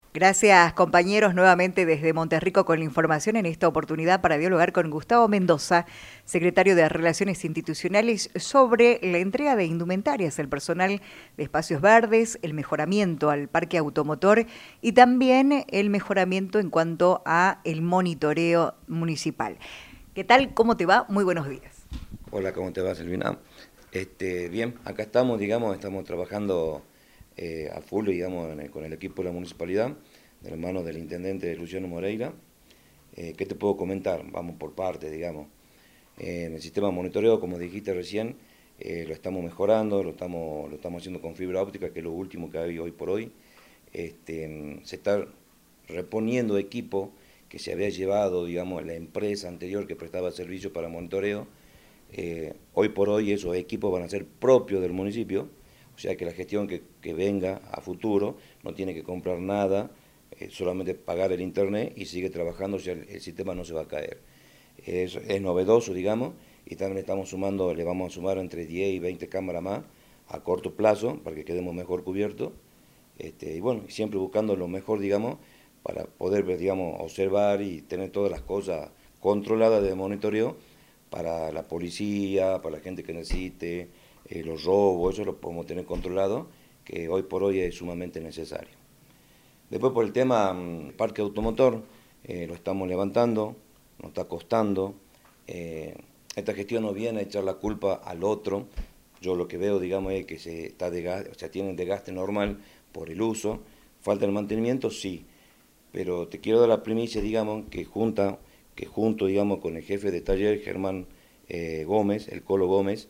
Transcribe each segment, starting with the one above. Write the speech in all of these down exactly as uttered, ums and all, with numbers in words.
Gracias, compañeros, nuevamente desde Monterrico con la información en esta oportunidad para dialogar con Gustavo Mendoza, secretario de Relaciones Institucionales, sobre la entrega de indumentarias al personal de espacios verdes, el mejoramiento al parque automotor y también el mejoramiento en cuanto a el monitoreo municipal. ¿Qué tal? ¿Cómo te va? Muy buenos días. Hola, ¿cómo te va, Silvina? Este, bien, acá estamos, digamos, estamos trabajando eh, a full, digamos, en el- con el equipo de la municipalidad, de la mano del intendente Luciano Moreira. Eh, ¿qué te puedo comentar? Vamos por partes, digamos. Eh, en el sistema de monitoreo, como dijiste recién, eh, lo estamos mejorando, lo estamos, lo estamos haciendo con fibra óptica, que es lo último que hay hoy por hoy. Este, se está reponiendo equipo que se había llevado, digamos, la empresa anterior que prestaba servicio para monitoreo. Eh, hoy por hoy esos equipos van a ser propios del municipio, o sea que la gestión que, que venga a futuro no tiene que comprar nada, eh, solamente pagar el internet y sigue trabajando, o sea, el, el sistema no se va a caer. Es, es novedoso, digamos, y también estamos sumando, le vamos a sumar entre diez y veinte cámaras más a corto plazo para que quedemos mejor cubiertos. Este, y bueno, siempre buscando lo mejor, digamos, para poder, digamos, observar y tener todas las cosas controladas de monitoreo para la policía, para la gente que necesite, eh, los robos, eso lo podemos tener controlado, que hoy por hoy es sumamente necesario. Después por el tema mm, parque automotor, eh, lo estamos levantando, nos está costando. eh, esta gestión no viene a echar la culpa al otro. Yo lo que veo, digamos, es que se está desgaste, o sea, tiene un desgaste normal por el uso. Falta el mantenimiento, sí. Pero te quiero dar la primicia, digamos, que junta, que junto, digamos, con el jefe de taller, Germán eh, Gómez, el Colo Gómez,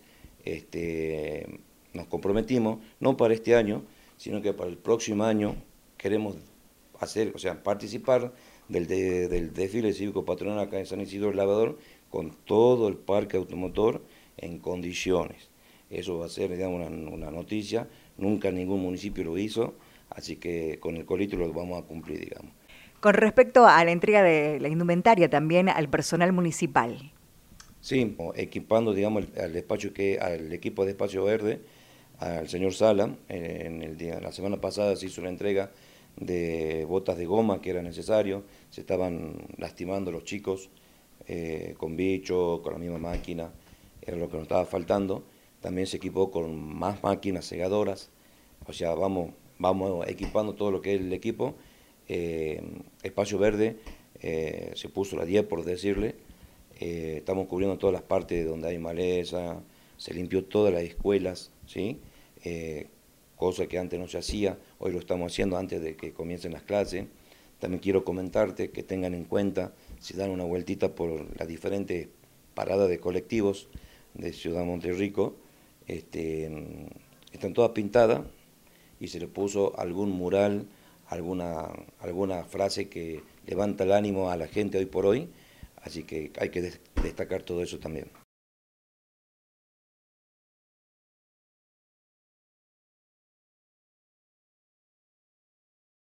este, nos comprometimos, no para este año, sino que para el próximo año queremos hacer, o sea, participar del, de, del desfile cívico patronal acá en San Isidro del Lavador con todo el parque automotor en condiciones. Eso va a ser, digamos, una, una noticia, nunca ningún municipio lo hizo, así que con el colito lo vamos a cumplir, digamos. Con respecto a la entrega de la indumentaria también al personal municipal. Sí, equipando, digamos, al, al despacho que, al equipo de Espacio Verde, al señor Sala, en el día, la semana pasada se hizo la entrega de botas de goma que era necesario, se estaban lastimando los chicos eh, con bicho, con la misma máquina, era lo que nos estaba faltando. También se equipó con más máquinas segadoras, o sea, vamos, vamos equipando todo lo que es el equipo. Eh, Espacio Verde eh, se puso la diez por decirle. Eh, estamos cubriendo todas las partes donde hay maleza, se limpió todas las escuelas, ¿sí? Eh, cosa que antes no se hacía, hoy lo estamos haciendo antes de que comiencen las clases. También quiero comentarte que tengan en cuenta, si dan una vueltita por las diferentes paradas de colectivos de Ciudad Monterrico, este, están todas pintadas y se le puso algún mural, alguna, alguna frase que levanta el ánimo a la gente hoy por hoy, así que hay que destacar todo eso también.